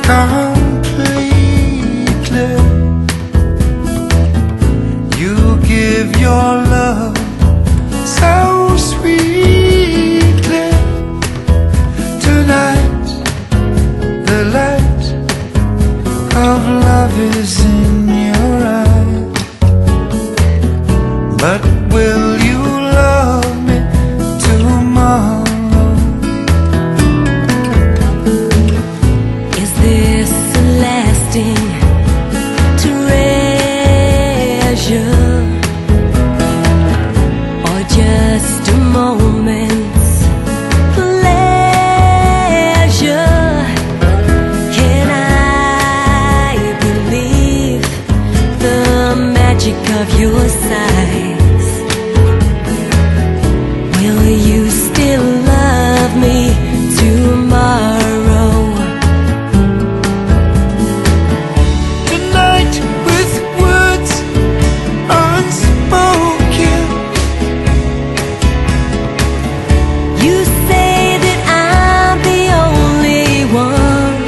completely. You give your love so sweetly. Tonight the light of love is in your eyes. But will you love me tomorrow? Is this a lasting treasure, or just a moment's pleasure? Can I believe the magic of your sighs? Will you still love me tomorrow? Tonight with words unspoken, You say that I'm the only one,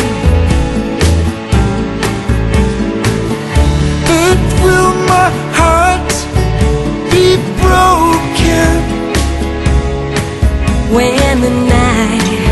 but will my heart be broken when the night